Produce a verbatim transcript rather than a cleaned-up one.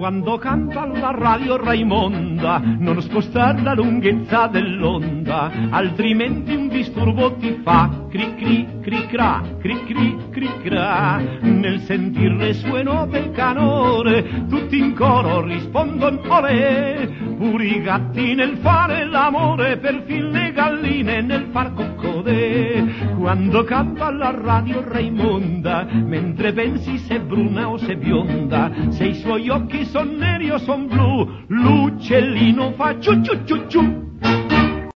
quando canta la radio Raimonda, non spostare la lunghezza dell'onda, altrimenti un disturbo ti fa cri cri cri cra, cri cri cri cra. Nel sentir le sue note canore, tutti in coro rispondono olè, pure i gatti nel fare l'amore, perfino le galline nel far coccodè. Quando canta la radio Raimonda, mentre pensi se bruna o se bionda, se i suoi occhi son neri o son blu, l'uccellino fa ciu ciu ciu ciu.